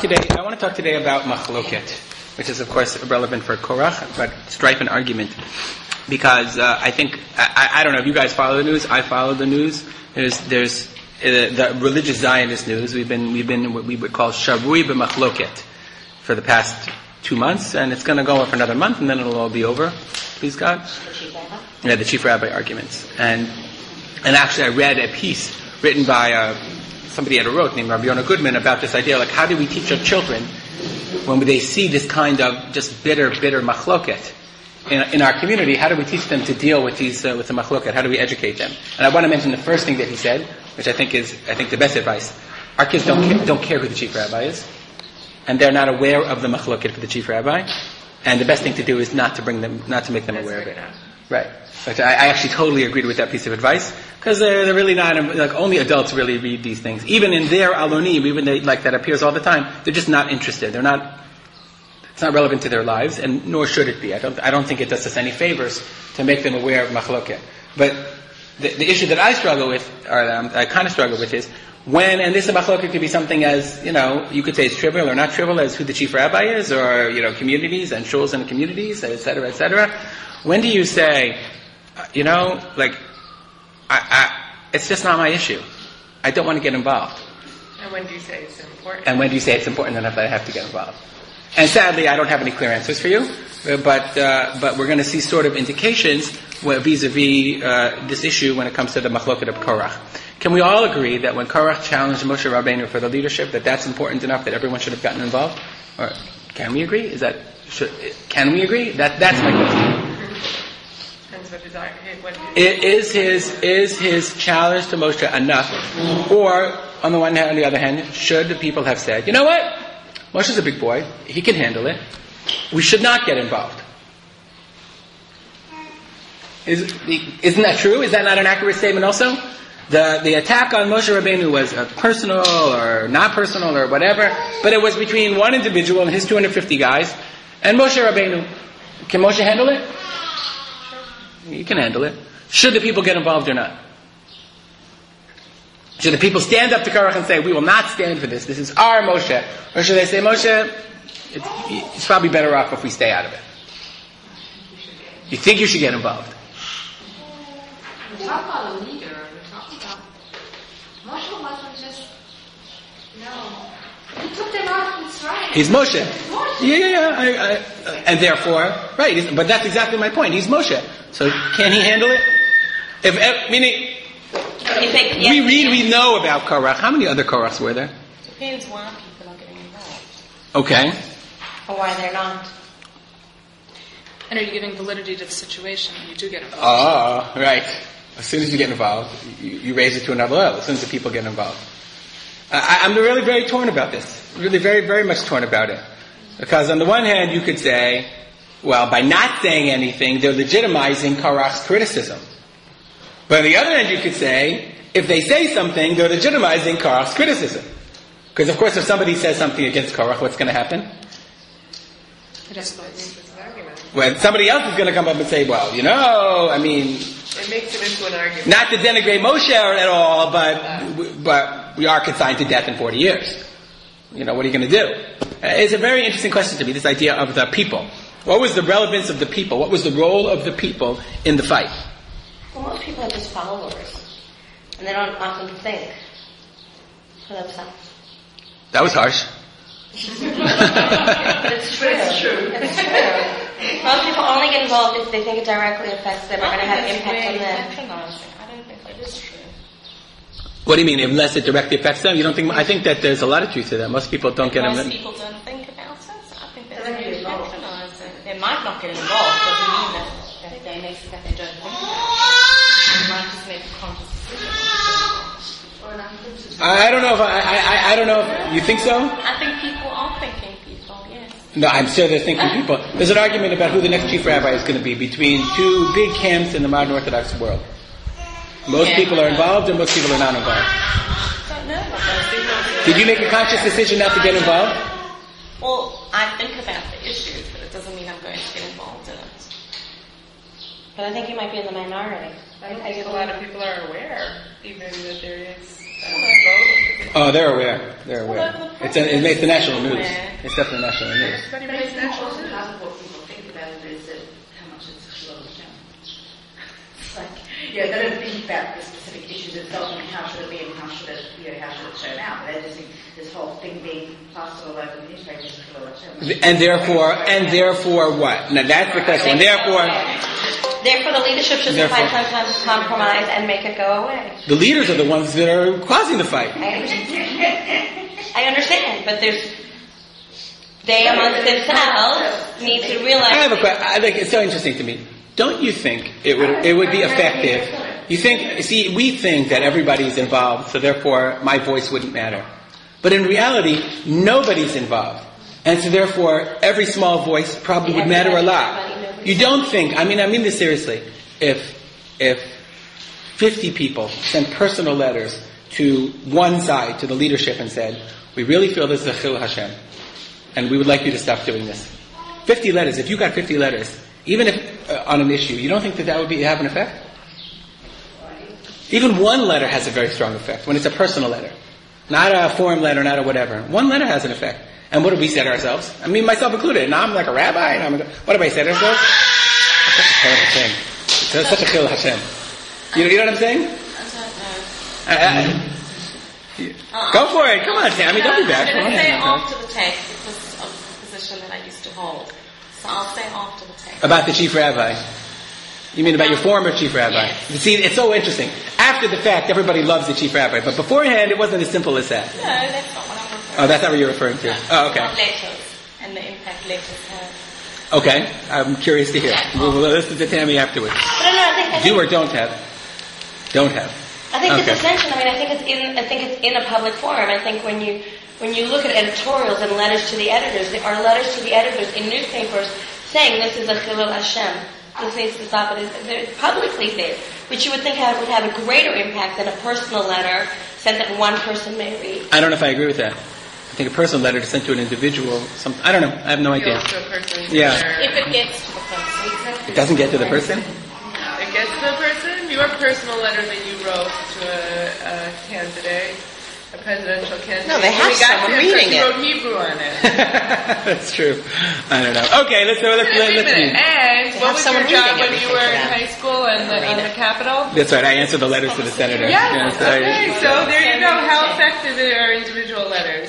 want to talk today about machloket, which is of course relevant for Korach, but strife and argument. Because I think I don't know if you guys follow the news. I follow the news. There's the religious Zionist news. We've been what we would call shavui b'machloket for the past 2 months, and it's going to go on for another month, and then it'll all be over. Please God. The chief rabbi arguments, and actually I read a piece written by somebody at a wrote named Rabbi Yonah Goodman about this idea, like how do we teach our children when they see this kind of just bitter machloket in our community? How do we teach them to deal with these with the machloket? How do we educate them? And I want to mention the first thing that he said, which I think the best advice. Our kids don't care who the chief rabbi is, and they're not aware of the machloket for the chief rabbi. And the best thing to do is not to make them aware of it. Right. But I actually totally agreed with that piece of advice, because they're really not, like, only adults really read these things. Even in their alonim, even like that appears all the time, they're just not interested. It's not relevant to their lives, and nor should it be. I don't think it does us any favors to make them aware of machloket. But the issue that I struggle with, or I kind of struggle with, is when, and this machloket could be something as, you could say it's trivial or not trivial as who the chief rabbi is, or, communities and shuls and communities, et cetera, et cetera. When do you say, it's just not my issue. I don't want to get involved. And when do you say it's important? And when do you say it's important enough that I have to get involved? And sadly, I don't have any clear answers for you, but we're going to see sort of indications vis-a-vis this issue when it comes to the machloket of Korach. Can we all agree that when Korach challenged Moshe Rabbeinu for the leadership, that's important enough that everyone should have gotten involved? Or can we agree? Can we agree? That's my question. Is his challenge to Moshe enough? Or, on the one hand, on the other hand, should the people have said, you know what? Moshe's a big boy. He can handle it. We should not get involved. Isn't that true? Is that not an accurate statement also? The attack on Moshe Rabbeinu was personal or not personal or whatever, but it was between one individual and his 250 guys and Moshe Rabbeinu. Can Moshe handle it? He can handle it. Should the people get involved or not? Should the people stand up to Korach and say, we will not stand for this. This is our Moshe. Or should they say, Moshe, it's probably better off if we stay out of it. You think you should get involved? We talk about a leader. We talk about Moshe wasn't just, he took them out of Mitzrayim. He's Moshe. Yeah. And therefore, right, but that's exactly my point. He's Moshe. So can he handle it? We know about Korach. How many other Korachs were there? Depends why people are getting involved. Okay. Or why they're not. And are you giving validity to the situation when you do get involved? Right. As soon as you get involved, you raise it to another level. As soon as the people get involved. I'm really very torn about this. Really very, very much torn about it. Because on the one hand, you could say, well, by not saying anything, they're legitimizing Korach's criticism. But on the other hand, you could say, if they say something, they're legitimizing Korach's criticism. Because of course, if somebody says something against Korach, what's going to happen? When somebody else is going to come up and say, well, it makes it into an argument. Not to denigrate Moshe at all, but we are consigned to death in 40 years. What are you going to do? It's a very interesting question to me, this idea of the people. What was the relevance of the people? What was the role of the people in the fight? Well, most people are just followers, and they don't often think for themselves. That was harsh. But it's true. It's true. Most people only get involved if they think it directly affects them or going to have impact on them. I don't think that is true. What do you mean, unless it directly affects them? You don't think? I think that there's a lot of truth to that. Most people don't get involved. Most people don't think about it. I think that they patronize it. They might not get involved, doesn't mean that they don't think about it. They might just make a conscious decision. I don't know if I don't know if you think so. I think people are thinking people. Yes. No, I'm sure they're thinking people. There's an argument about who the next chief rabbi is going to be between two big camps in the modern Orthodox world. Most people are involved and most people are not involved. Did you make a conscious decision not to get involved? Well, I think about the issues, but it doesn't mean I'm going to get involved in it. But I think you might be in the minority. I don't think a lot of people are aware, even that there is Oh, they're aware. They're aware. It makes the national news. aware. It's definitely national news. Everybody makes national news. Part of what people think about it is that how much it's Chilul Hashem. It's like, they don't think about the specific issues itself and how should it be and how should it shown out. But they just think this whole thing being plastered all over the newspaper is Chilul Hashem. And therefore what? Now that's the question. Therefore the leadership should find some kind of compromise and make it go away. the leaders are the ones that are causing the fight. I understand, but they amongst themselves need to realize. I have a question. I think it's so interesting to me. Don't you think it would be effective? We think that everybody's involved, so therefore my voice wouldn't matter. But in reality, nobody's involved. And so therefore, every small voice probably would matter a lot. You don't think, I mean this seriously, if 50 people sent personal letters to one side, to the leadership, and said, we really feel this is a Chilul Hashem, and we would like you to stop doing this. 50 letters, if you got 50 letters, even if on an issue, you don't think that would have an effect? Even one letter has a very strong effect, when it's a personal letter. Not a form letter, not a whatever. One letter has an effect. And what do we say to ourselves? I mean, myself included. Now I'm like a rabbi, and what do I say to ourselves? That's such a terrible thing. It's such a Chilul Hashem. You know what I'm saying? I don't know. Go for it. Come on, Tammy. Don't be bad. I'm Come going on. to say after the text because of the position that I used to hold. So I'll say after the text. About the chief rabbi. You mean about your former chief rabbi? Yes. You see, it's so interesting. After the fact, everybody loves the chief rabbi, but beforehand, it wasn't as simple as that. No, that's not what I'm referring to. Oh, that's not what you're referring to. No, Oh, okay. Not letters and the impact letters have. Okay, I'm curious to hear. We'll listen to Tammy afterwards. But I Do or don't have? Don't have. I think Okay. it's essential. I think it's in a public forum. I think when you look at editorials and letters to the editors, there are letters to the editors in newspapers saying this is a Chilul Hashem. This needs to stop. It's publicly there, which you would think would have a greater impact than a personal letter sent that one person may read. I don't know if I agree with that. I think a personal letter is sent to an individual. I don't know. I have no idea. To a person. Yeah. If it gets to the person. It doesn't get to the person? It gets to the person. Your personal letter that you wrote to a candidate, a presidential candidate. No, they have when it got someone to him, reading he it. wrote Hebrew on it. That's true. I don't know. Okay, let's Wait a minute. read. And They what have was someone your job reading when you everything were for in them. high school and on the Capitol? That's right. I answered the letters to the senator. Yes. I- Okay. So there you go. How effective are individual letters?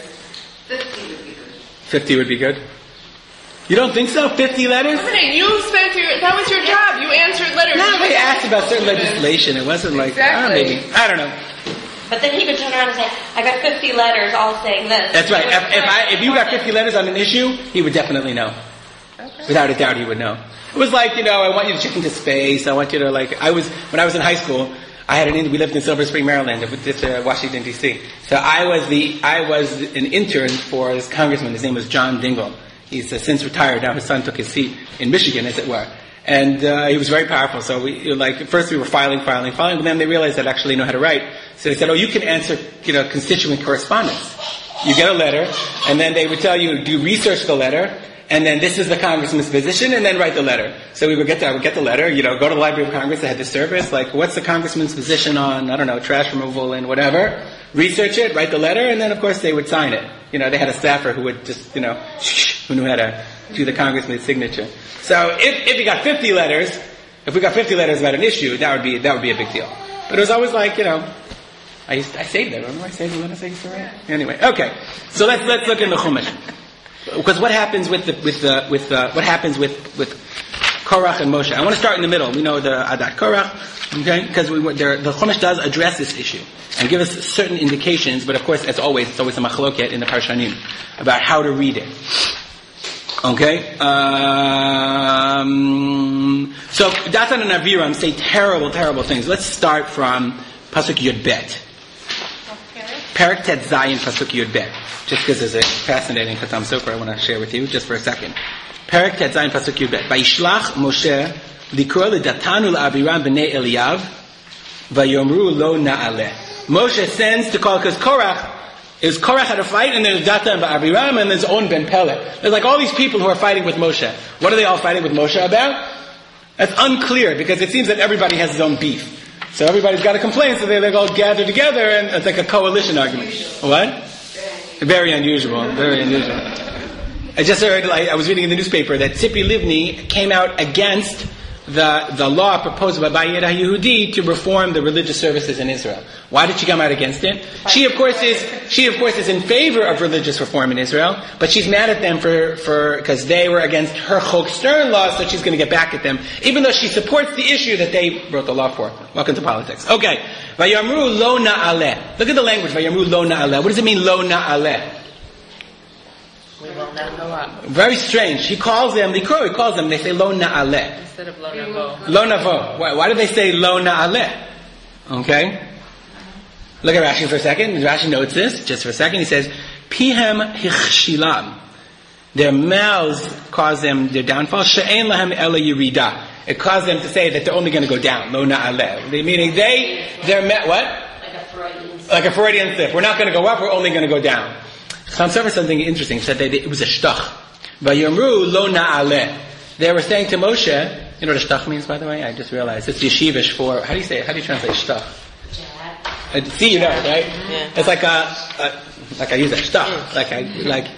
50 would be good. 50 would be good. You don't think so? 50 letters? You spent that was your job. You answered letters. No, they asked about certain legislation. It wasn't like, Exactly. maybe. I don't know. But then he could turn around and say, I got 50 letters all saying this. That's right. If you got 50 letters on an issue, he would definitely know. Okay. Without a doubt, he would know. It was like, I want you to check into space. I want you to when I was in high school, we lived in Silver Spring, Maryland, with Washington D.C. So I was an intern for this congressman. His name was John Dingell. He's since retired. Now his son took his seat in Michigan, as it were. And he was very powerful. So first we were filing, but then they realized that I actually know how to write. So they said, you can answer, constituent correspondence. You get a letter, and then they would tell you, do you research the letter? And then this is the congressman's position, and then write the letter. So I would get the letter, go to the Library of Congress, they had this service, what's the congressman's position on, I don't know, trash removal and whatever. Research it, write the letter, and then of course they would sign it. They had a staffer who would just, who knew how to do the congressman's signature. So if we got 50 letters about an issue, that would be a big deal. But it was always like, I saved it. Remember I saved the letters I used to write? Anyway, okay. So let's look in the Chumash. Because what happens with Korach and Moshe? I want to start in the middle. We know the Adat Korach, okay? Because the Chumash does address this issue and give us certain indications, but of course, as always, it's always a machloket in the Parshanim about how to read it. Okay? So Datan and Aviram say terrible, terrible things. Let's start from Pasuk Yud Bet. Perek Tet Zayin Pasuk Yud Bet. Just because there's a fascinating Khatam Sofer I want to share with you just for a second. Perek Tet Zayin Pasuk Yud Bet. Vayishlach Moshe likor leDatan u'Aviram b'nei Eliyav vayomru lo na'aleh. Moshe sends to call, because Korach had a fight, and there's Datan and Aviram, and there's On ben Pelet. There's all these people who are fighting with Moshe. What are they all fighting with Moshe about? That's unclear, because it seems that everybody has his own beef. So everybody's got a complaint, so they all gather together, and it's like a coalition argument. What? Very unusual. Very unusual. I just heard, I was reading in the newspaper that Tzipi Livni came out against the law proposed by Bayit HaYehudi to reform the religious services in Israel. Why did she come out against it? She of course is in favor of religious reform in Israel, but she's mad at them because they were against her Chok Stern law, so she's going to get back at them, even though she supports the issue that they wrote the law for. Welcome to politics. Okay. Vayamru lo na'aleh. Look at the language. Vayamru lo na'aleh. What does it mean, lo na'aleh? We will not go up. Very strange. He calls them, they say lo na'aleh. Instead of lo navo. Lo navo. Why do they say lo na'aleh? Okay. Look at Rashi for a second. Rashi notes this, just for a second. He says, Pihem hichshilam. Their mouths cause them their downfall. She'ein lahem ela yirida. It caused them to say that they're only going to go down. Lo na'aleh. Meaning what? Like a Freudian slip. We're not going to go up, we're only going to go down. Cham Sofer something interesting. He said that it was a shtach. Vayomru lo na'aleh. They were saying to Moshe, you know what a shtach means, by the way? I just realized. It's yeshivish for, how do you translate shtach? See, you know, right? Yeah. It's like I use a shtach. Like,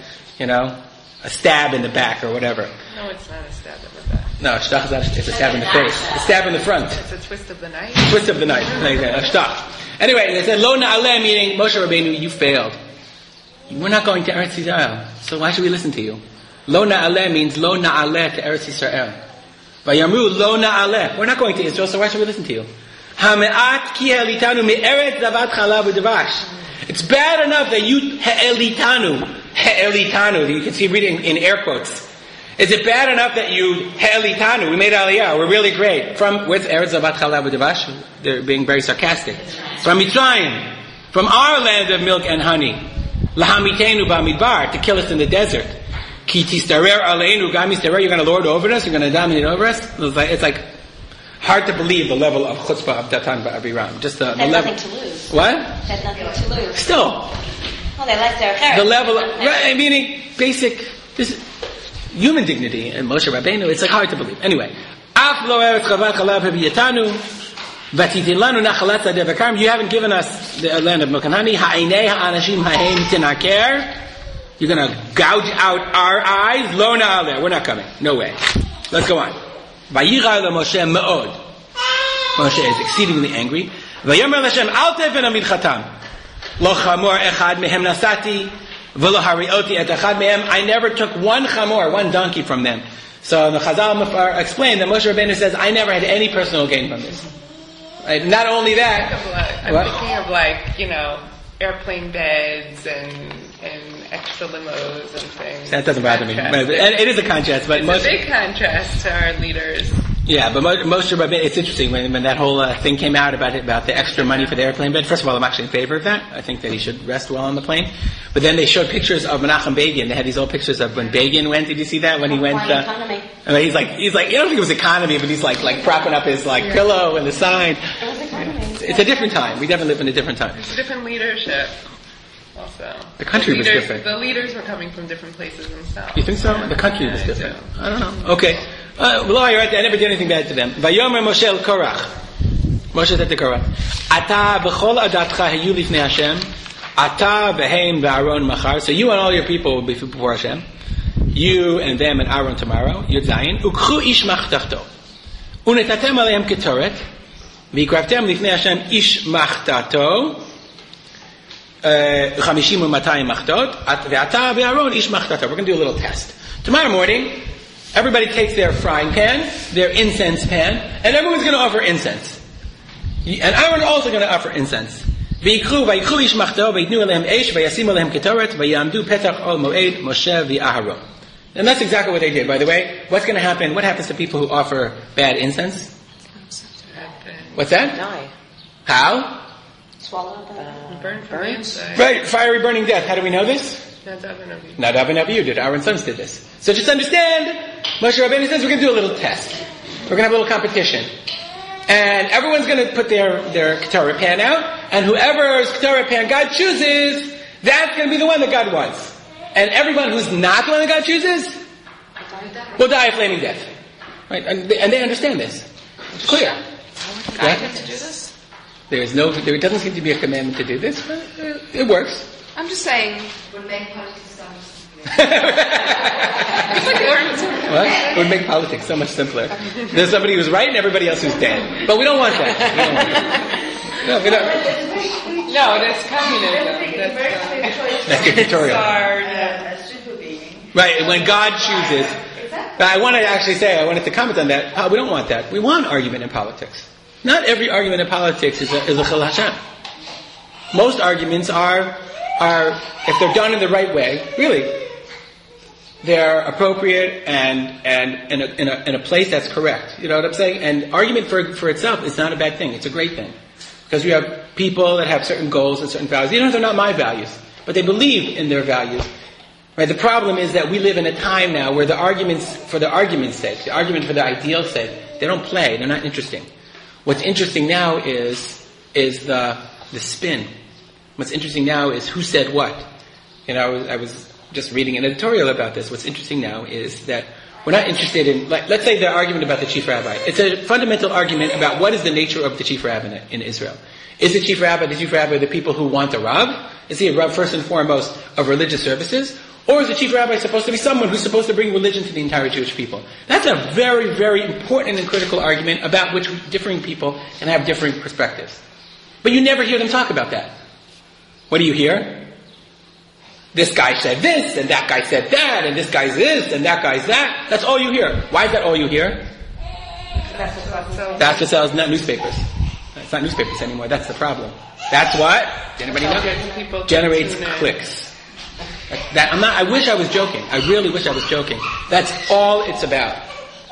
a stab in the back or whatever. No, it's not a stab in the back. No, a shtach is not, it's a stab in the face. A stab in the front. It's a twist of the knife. Twist of the knife. A shtach. Anyway, they said, lo na'aleh, meaning, Moshe Rabbeinu, you failed. We're not going to Eretz Yisrael, so why should we listen to you? Lo na'aleh means lo na'aleh to Eretz Yisrael. Vayamru lo na'aleh. We're not going to Israel, so why should we listen to you? Ha'me'at ki ha'elitanu me'eretz zavat chalav u'devash. It's bad enough that you he'elitanu, you can see reading in air quotes. Is it bad enough that you he'elitanu, we made aliyah, we're really great. With Eretz zavat chalav u'devash, they're being very sarcastic. From Mitzrayim, from our land of milk and honey. Lahamitenu b'amidbar, to kill us in the desert. Ki tistarer aleinu gam yistarer, you're going to lord over us, you're going to dominate over us. It's like hard to believe the level of chutzpah of Datan ba'Abiram. Just the level. Nothing to lose. What? Had nothing to lose. Still. Well, they like their hair. The level of, right, meaning basic, this human dignity and Moshe Rabbeinu, it's like hard to believe. Anyway. Af lo eretz chavat chalav heviyatanu. You haven't given us the land of milk and honey. You're going to gouge out our eyes. Lo na'aleh. We're not coming. No way. Let's go on. Vayira Moshe me'od. Moshe is exceedingly angry. Vayomer Hashem al tefen amidchatam. Lo chamor echad mehem nasati v'lo harioti et echad mehem. I never took one chamor, one donkey from them. So the Chazal explained that Moshe Rabbeinu says, I never had any personal gain from this. Not only that, I'm thinking of airplane beds and extra limos and things. That doesn't bother me. And it is a contrast, but it's a big contrast to our leaders. Yeah, but Moshe Rabbeinu, it's interesting when that whole thing came out about the extra money for the airplane bed. First of all, I'm actually in favor of that. I think that he should rest well on the plane. But then they showed pictures of Menachem Begin. They had these old pictures of when Begin went. Did you see that when he went? Economy. I mean, he's like, you don't think it was economy, but he's like propping up his pillow and the sign. It was economy. It's a different time. We definitely live in a different time. It's a different leadership. Also, the country was different. The leaders were coming from different places themselves. You think so? The country was different. I don't know. Okay. Well, you're right. I never did anything bad to them. Vayomer Moshe el Korach. Moshe said to Korach, Ata b'chol adatcha hayu lifnei Hashem. Ata v'heim v'Aaron machar. So you and all your people will be before Hashem. You and them and Aaron tomorrow. Yud Zayin. Ukchu ish machtachto. Unetatem aleim ketoret. V'yikraftem lifnei Hashem ish machtato. 50 ו-200 מחטות, ואתה ואהרון איש מחטתו. We're going to do a little test. Tomorrow morning, everybody takes their frying pan, their incense pan, and everyone's going to offer incense. And Aaron also going to offer incense. ויקחו איש מחטו, ויתנו אליהם אש, וישימו אליהם קטורת, ויעמדו פתח אוהל מועד, משה ואהרון. And that's exactly what they did, by the way. What's going to happen? What happens to people who offer bad incense? What's that? Die. How? Swallow Burn from the inside. Right, fiery burning death. How do we know this? Nadav and Abihu did. Aaron's sons did this. So just understand, Moshe Rabbeinu says we're going to do a little test. We're going to have a little competition. And everyone's going to put their Keturah pan out, and whoever's Keturah pan God chooses, that's going to be the one that God wants. And everyone who's not the one that God chooses will die a flaming death. Right? And they understand this. It's clear. God get to do this? There doesn't seem to be a commandment to do this, but it works. I'm just saying. Would make politics so much What? It would make politics so much simpler. There's somebody who's right and everybody else who's dead. But we don't want that. No, we don't. No, that's communism. That's dictatorial. a super being. Right, when God chooses. Exactly. I wanted to comment on that. We don't want that. We want argument in politics. Not every argument in politics is a Chil Hashem. Most arguments are, if they're done in the right way, really, they're appropriate and in a place that's correct. You know what I'm saying? And argument for itself is not a bad thing. It's a great thing. Because we have people that have certain goals and certain values. Even if they're not my values, but they believe in their values. Right? The problem is that we live in a time now where the arguments for the argument's sake, the argument for the ideal's sake, they don't play. They're not interesting. What's interesting now is the spin. What's interesting now is who said what. You know, I was just reading an editorial about this. What's interesting now is that we're not interested in, let's say the argument about the chief rabbi. It's a fundamental argument about what is the nature of the chief rabbi in Israel. Is the chief rabbi the people who want a rav? Is he a rav first and foremost of religious services? Or is the chief rabbi supposed to be someone who's supposed to bring religion to the entire Jewish people? That's a very, very important and critical argument about which differing people can have different perspectives. But you never hear them talk about that. What do you hear? This guy said this, and that guy said that, and this guy's this, and that guy's that. That's all you hear. Why is that all you hear? That's what sells not newspapers. It's not newspapers anymore. That's the problem. That's what? Anybody know? Generates clicks. I wish I was joking. I really wish I was joking. That's all it's about.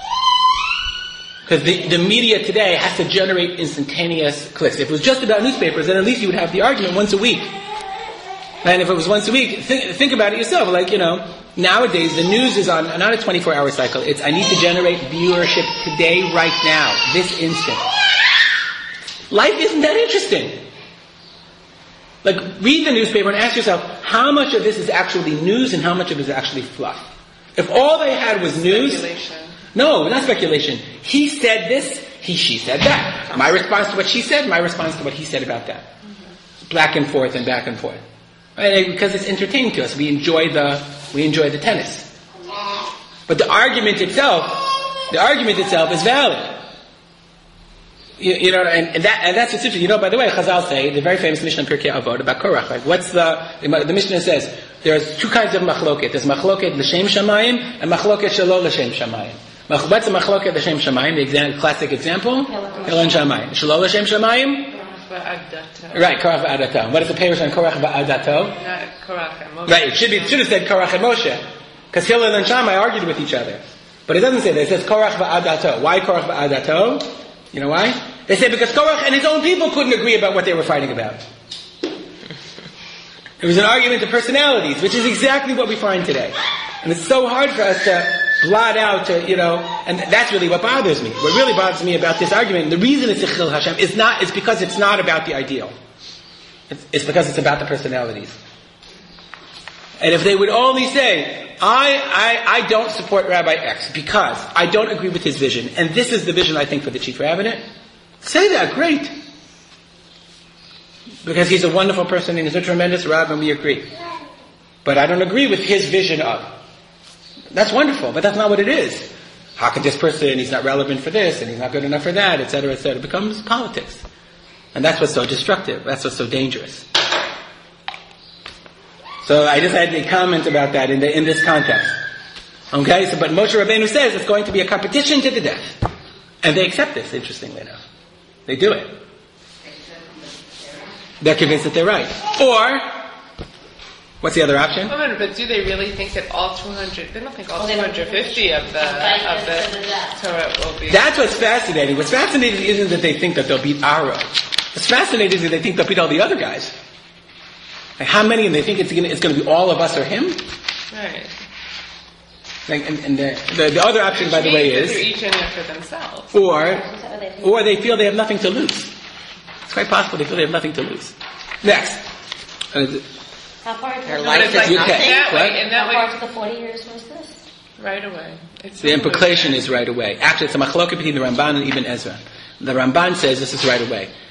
Because the media today has to generate instantaneous clicks. If it was just about newspapers, then at least you would have the argument once a week. And if it was once a week, think about it yourself. Like, nowadays the news is on not a 24-hour cycle. It's, I need to generate viewership today, right now, this instant. Life isn't that interesting. Like, read the newspaper and ask yourself, how much of this is actually news and how much of it is actually fluff? If all they had was news... No, not speculation. He said this, she said that. My response to what she said, my response to what he said about that. Back and forth and back and forth. Right? Because it's entertaining to us. We enjoy the tennis. But the argument itself is valid. You know, and that's what's interesting. By the way, Chazal say, the very famous Mishnah in Pirkei Avot about Korach, like the Mishnah says, there's two kinds of machloket. There's machloket l'shem shamayim and machloket shelo l'shem shamayim. What's the machloket l'shem shamayim? The classic example? Hillel and Shamayim. Shelo l'shem shamayim? Right, Korach va'adato. What is the parish on Korach va'adato? Not Korach and Moshe. Right, it should have said Korach and Moshe. Because Hillel and Shammai argued with each other. But it doesn't say that. It says Korach va'adato. Why Korach va'adato? You know why? They say because Korach and his own people couldn't agree about what they were fighting about. It was an argument of personalities, which is exactly what we find today. And it's so hard for us to blot out, and that's really what bothers me. What really bothers me about this argument, and the reason it's a Chil Hashem, is because it's not about the ideal. It's because it's about the personalities. And if they would only say, I don't support Rabbi X because I don't agree with his vision, and this is the vision I think for the chief rabbinate, say that, great. Because he's a wonderful person and he's a tremendous Rav and we agree. But I don't agree with his vision of. That's wonderful, but that's not what it is. How could this person, he's not relevant for this and he's not good enough for that, etc., etc. It becomes politics. And that's what's so destructive. That's what's so dangerous. So I just had to comment about that in this context. Okay, but Moshe Rabbeinu says it's going to be a competition to the death. And they accept this, interestingly enough. They do it. They're convinced that they're right. Or, what's the other option? But do they really think that all 200, they don't think all 250 of the Torah will be... That's what's fascinating. What's fascinating isn't that they think that they'll beat Aaron. What's fascinating is that they think they'll beat all the other guys. Like how many of them they think it's going to be all of us or him? Right. And the other option, by the way, is... They're each in it for themselves. Or they feel they have nothing to lose. It's quite possible they feel they have nothing to lose. Next. How far their life is nothing? How far to the 40 years was this? Right away. The implication is right away. Actually, it's a machloket between the Ramban and Ibn Ezra. The Ramban says this is right away.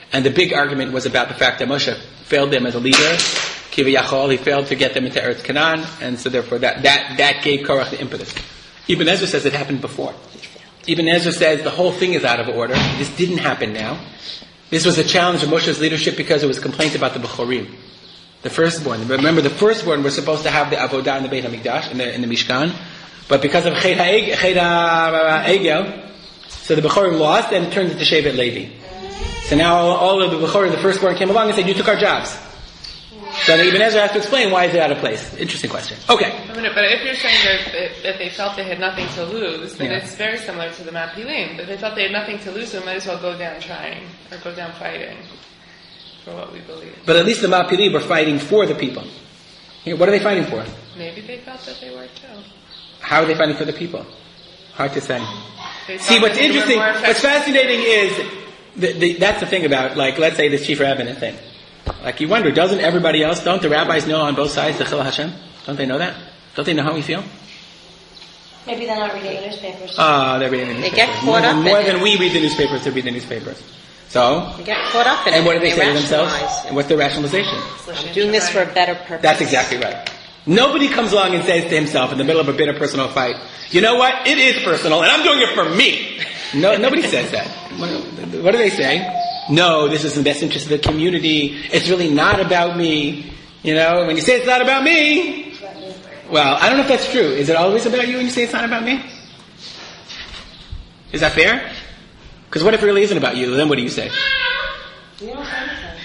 And the big argument was about the fact that Moshe failed them as a leader. Kiviyachol, he failed to get them into Eretz Canaan, and so therefore that gave Korach the impetus. Ibn Ezra says it happened before. Ibn Ezra says the whole thing is out of order. This didn't happen now. This was a challenge of Moshe's leadership because it was complaints about the Bechorim, the firstborn. Remember, the firstborn was supposed to have the Avodah in the Beit HaMikdash, in the Mishkan, but because of Chet HaEgel, so the Bechorim lost and it turned into Shevet Levi. So now all of the Bechorim, the firstborn, came along and said, you took our jobs. So Ibn Ezra has to explain why is it out of place. Interesting question. Okay. But if you're saying that they felt they had nothing to lose, then it's very similar to the Mapilim. That they felt they had nothing to lose, so we might as well go down trying, or go down fighting for what we believe. But at least the Mapilim were fighting for the people. Here, what are they fighting for? Maybe they felt that they were too. How are they fighting for the people? Hard to say. See, what's interesting, what's fascinating is, that's the thing about, like, let's say this Chief Rabbin thing. Like, you wonder, don't the rabbis know on both sides the Chil Hashem? Don't they know that? Don't they know how we feel? Maybe they're not reading the newspapers. They're reading the newspapers. They get caught up more in than we read the newspapers, they read the newspapers. So? They get caught up in it. And what do they say to themselves? And what's their rationalization? I'm doing this for a better purpose. That's exactly right. Nobody comes along and says to himself in the middle of a bitter personal fight, you know what? It is personal, and I'm doing it for me. No, nobody says that. What do they say? No, this is in the best interest of the community. It's really not about me. You know, when you say it's not about me, well, I don't know if that's true. Is it always about you when you say it's not about me? Is that fair? Because what if it really isn't about you? Then what do you say? You don't say anything.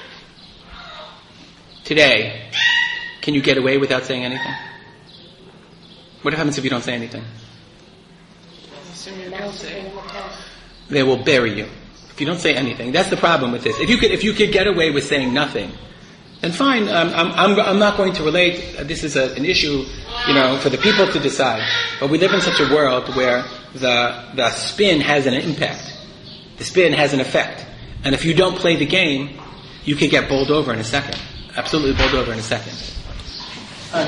Today, can you get away without saying anything? What happens if you don't say anything? Assume you're guilty. They will bury you. If you don't say anything, that's the problem with this. If you could get away with saying nothing, then fine. I'm not going to relate. This is an issue, for the people to decide. But we live in such a world where the spin has an impact. The spin has an effect, and if you don't play the game, you could get bowled over in a second. Absolutely bowled over in a second. So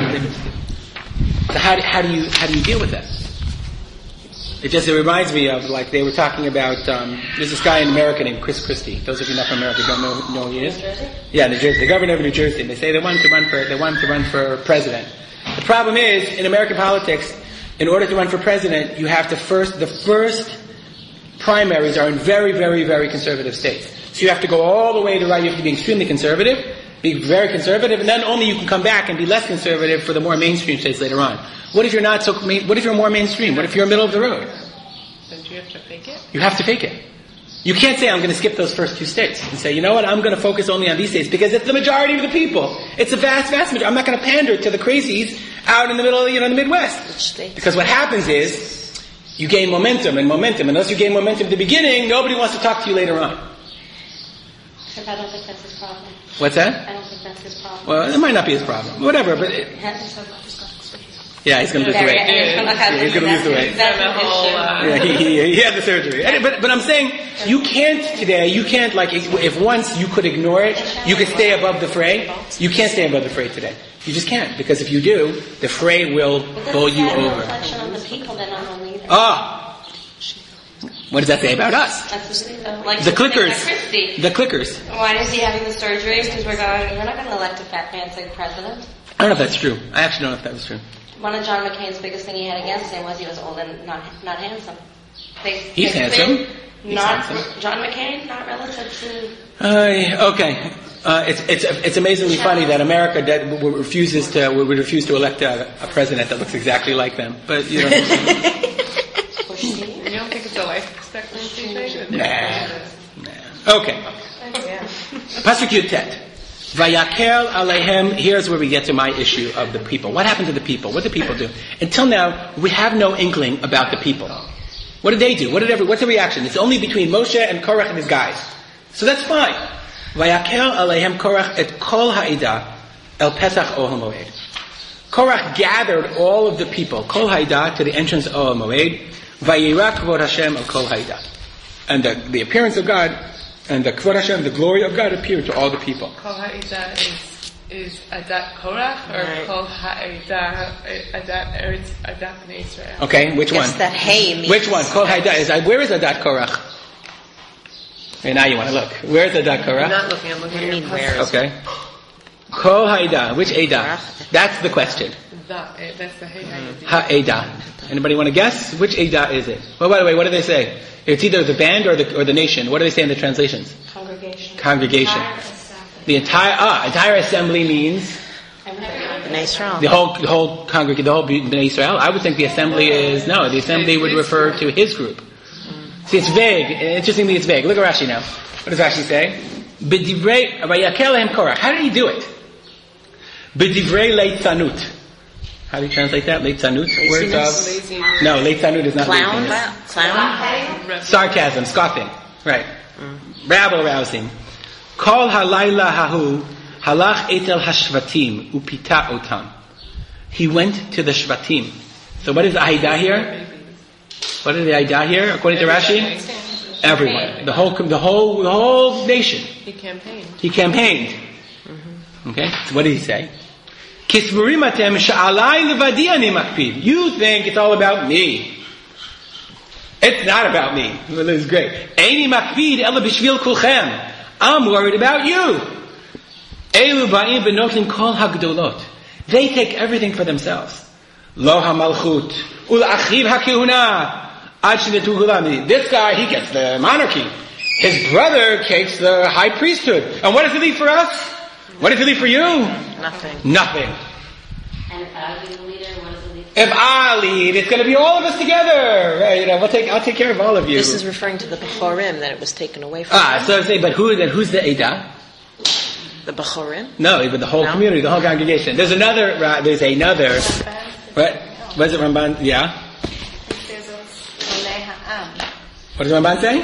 how do you deal with that? It reminds me of, like, they were talking about, there's this guy in America named Chris Christie. Those of you not from America don't know who he is. New Jersey? Yeah, New Jersey. The governor of New Jersey. And they say they wanted to run for president. The problem is, in American politics, in order to run for president, you have to the first primaries are in very, very, very conservative states. So you have to go all the way to right. You have to be extremely conservative, be very conservative, and then only you can come back and be less conservative for the more mainstream states later on. What if you're not so? What if you're more mainstream? What if you're middle of the road? Then do you have to fake it? You have to fake it. You can't say I'm going to skip those first two states and say, you know what, I'm going to focus only on these states because it's the majority of the people. It's a vast, vast majority. I'm not going to pander to the crazies out in the middle, in the Midwest. Because what happens is you gain momentum. Unless you gain momentum at the beginning, nobody wants to talk to you later on. I don't think that's his problem. What's that? I don't think that's his problem. Well, it might not be his problem. Whatever, but yeah, he's going to lose the weight. He's going to lose the weight. That's an issue. Yeah, he had the surgery. But I'm saying, you can't, like, if once you could ignore it, you could stay above the fray. You can't stay above the fray today. You just can't, because if you do, the fray will bowl you over. Reflection on the people, then on the leader. What does that say about us? Like The clickers. The clickers. Why is he having the surgery? Because we're not going to elect a fat fancy president. I don't know if that's true. I actually don't know if that was true. One of John McCain's biggest thing he had against him was he was old and not handsome. He's handsome. John McCain, not relative to. Okay. It's amazingly funny that America would refuse to elect a president that looks exactly like them. But You don't think it's a life expectancy thing? Nah. Okay. Pasuk Yutet. Vayakel aleihem. Here's where we get to my issue of the people. What happened to the people? What did the people do? Until now, we have no inkling about the people. What did they do? What's the reaction? It's only between Moshe and Korach and his guys. So that's fine. Vayakel aleihem Korach et kol ha'ida el Pesach Ohel Moed. Korach gathered all of the people, kol ha'ida, to the entrance of Ohel Moed. Vayira kvod Hashem el kol ha'ida. And the appearance of God and the kvod Hashem, the glory of God, appeared to all the people. Kol ha'ida is Adat Korach or Kol ha'ida Adat Bnei Israel? Okay, which one? That hay means. Which one? Kol ha'ida is. Where is Adat Korach? Okay, now you want to look. Where's the I'm Korach? not looking, I'm looking at your Okay. Kol ha'edah. Which edah? That's the question. That's the hey. Ha'edah. Anybody want to guess? Which edah is it? Well, by the way, what do they say? It's either the band or the nation. What do they say in the translations? Congregation. The entire assembly means Bnei Israel. the whole congregation, the whole Bnei Israel. I would think the assembly the assembly would refer to his group. See, it's vague. Interestingly, it's vague. Look at Rashi now. What does Rashi say? B'divrei vayakel lehem Korach. How did he do it? B'divrei leitzanut. How do you translate that? Leitzanut? Word of... No, leitzanut is not Clown? laziness. Clown? Sarcasm, scoffing. Right. Rabble rousing. Kol halayla hahu halach etel hashvatim upita otam. He went to the shvatim. So what is the Aidah here? What is the Aidah here? According to Rashi? Everyone. The whole nation. He campaigned. He campaigned. Okay? So what did he say? Kismurim atem sha'alai levadi ani makpid. You think it's all about me. It's not about me. Well, it's great. Eini makpid ela b'shvil kulchem. I'm worried about you. Elu ba'im b'notin kol hagdolot. They take everything for themselves. Lo hamalchut ul'achiv hakihuna. This guy, he gets the monarchy. His brother takes the high priesthood. And what does he leave for us? What does he leave for you? Nothing. Nothing. And if I lead the leader, what does it lead? If I lead, it's going to be all of us together. Right? I'll take care of all of you. This is referring to the Bechorim, that it was taken away from them. So I say, but who's the Eidah? The Bechorim? No, but the whole community, the whole congregation. There's another, right? What is it, Ramban? Yeah? What does Ramban say?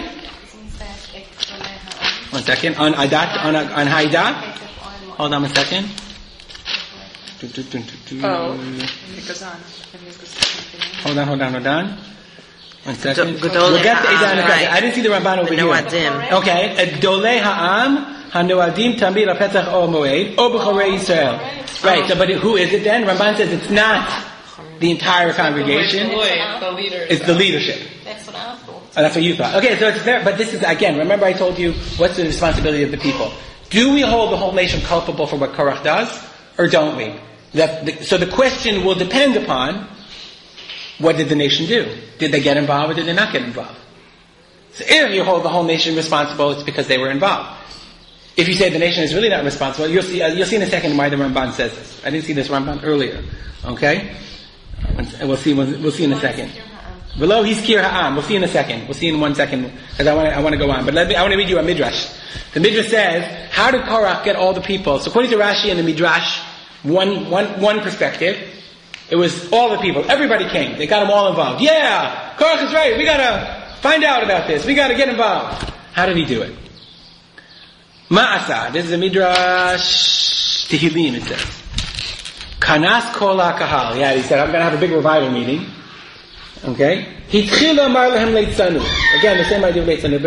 One second. On Haidah? Hold on a second. It goes on. Hold on. One second. Gedolei We'll get the Eidah in a Ha'am, second. right. I didn't see the Ramban over here. Noadim. Okay. Gedolei Ha'am Hanoadim Tamid Lapetach O Moed O B'chorei Yisrael. Right. So, but who is it then? Ramban says it's not the entire congregation. The leader. It's the leadership. That's what I thought. Oh, that's what you thought. Okay, so it's there, but this is, again, remember I told you what's the responsibility of the people. Do we hold the whole nation culpable for what Korach does, or don't we? So the question will depend upon what did the nation do? Did they get involved or did they not get involved? So if you hold the whole nation responsible, it's because they were involved. If you say the nation is really not responsible, you'll see in a second why the Ramban says this. I didn't see this Ramban earlier. Okay? We'll see in a second. Below he's Kir Ha'am. We'll see in a second. We'll see in 1 second because I want to go on. But I want to read you a midrash. The midrash says, how did Korach get all the people? So according to Rashi and the midrash, one perspective, it was all the people. Everybody came. They got them all involved. Yeah, Korach is right. We got to find out about this. We got to get involved. How did he do it? Ma'asa. This is a midrash Tehillim. It says, Kanas kol ha'kahal. Yeah, he said, I'm going to have a big revival meeting. Okay? Again, the same idea of leitzanut.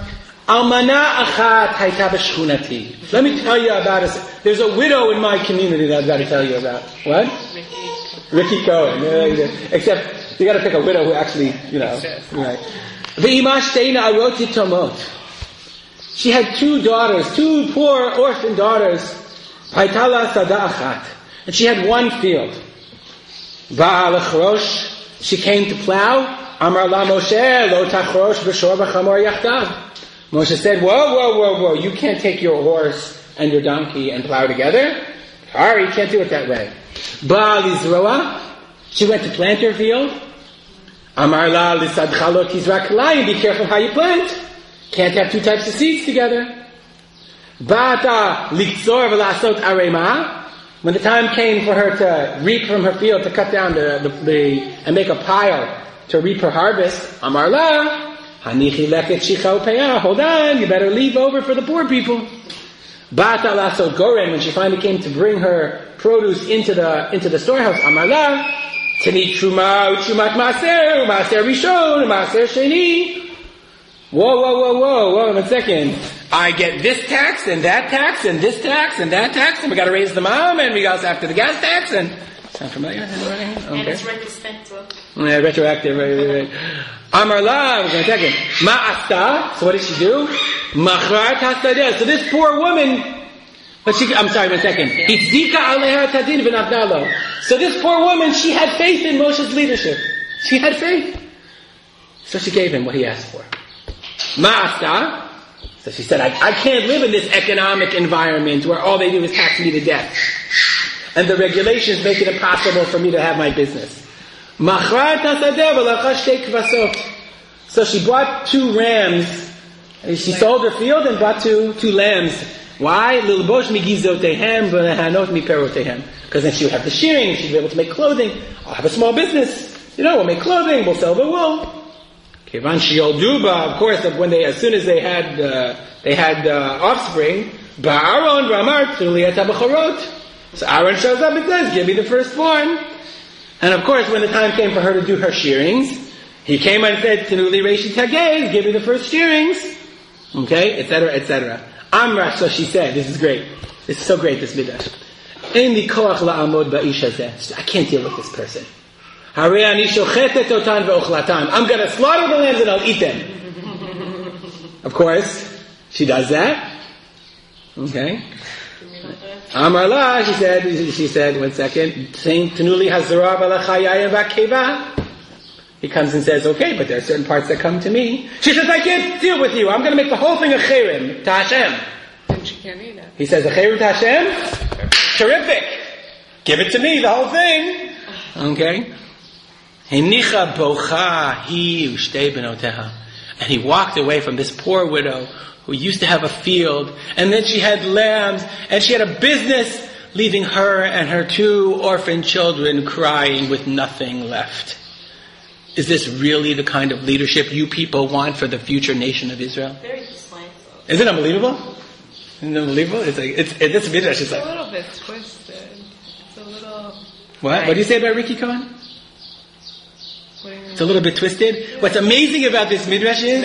Let me tell you about it. There's a widow in my community that I've got to tell you about. What? Ricky Cohen. Except you got to pick a widow who actually, right. She had 2 daughters, 2 poor orphan daughters. And she had 1 field. She came to plow. Amar la Moshe, lo tachrosh b'shor b'chamor yachdav. Moshe said, whoa, you can't take your horse and your donkey and plow together. Sorry, you can't do it that way. Ba lizroa, she went to plant her field. Amar la lisadcha lo tizrak kalayim, be careful how you plant. Can't have 2 types of seeds together. Ba'ata likzor v'lasot arema. When the time came for her to reap from her field, to cut down and make a pile to reap her harvest, Amar la, hanichi leket shicha upeah. Hold on, you better leave over for the poor people. Ba'ata lasot goren, when she finally came to bring her produce into the storehouse, Amar la, tani truma u'trumat maaser, maaser rishon, maaser sheni. Whoa, 1 second. I get this tax and that tax and this tax and that tax and we gotta raise the mom and we gotta after the gas tax and Sound familiar? Anybody? And Okay. it's retrospective. Yeah, retroactive, right. Amar la, we're going to take it. Ma'asta, so what did she do? Machrat hasadeh. So this poor woman, I'm sorry, 1 second. Hitzika aleha tadin v'natna lo. So this poor woman, she had faith in Moshe's leadership. She had faith. So she gave him what he asked for. Ma'asta. So she said, I can't live in this economic environment where all they do is tax me to death. And the regulations make it impossible for me to have my business. So she bought 2 rams. She sold her field and bought two lambs. Why? Because then she would have the shearing, she'd be able to make clothing. I'll have a small business. We'll make clothing, we'll sell the wool. Of course, as soon as they had offspring, so Aaron shows up and says, give me the firstborn. And of course, when the time came for her to do her shearings, he came and said, Tanuli Reishi Tagez, give me the first shearings. Okay, etc., etc. Amra, so she said, this is great. This is so great, this midrash. I can't deal with this person. I'm going to slaughter the lambs and I'll eat them. Of course, she does that. Okay. Amar la, she said, 1 second, saying, Tanuli hazara balachayayim vakeva. He comes and says, okay, but there are certain parts that come to me. She says, I can't deal with you. I'm going to make the whole thing a cherem to Hashem. And she can't eat it. He says, a cherem to Hashem? Terrific. Give it to me, the whole thing. Okay. Henicha bocha hi ushtei benoteha. And he walked away from this poor widow who used to have a field, and then she had lambs, and she had a business, leaving her and her 2 orphan children crying with nothing left. Is this really the kind of leadership you people want for the future nation of Israel? Very persuasive. Is it unbelievable? Isn't it unbelievable? It's midrash. It's a little bit twisted. It's a little... What? What do you say about Ricky Cohen? What do you mean? It's a little bit twisted. What's amazing about this midrash is,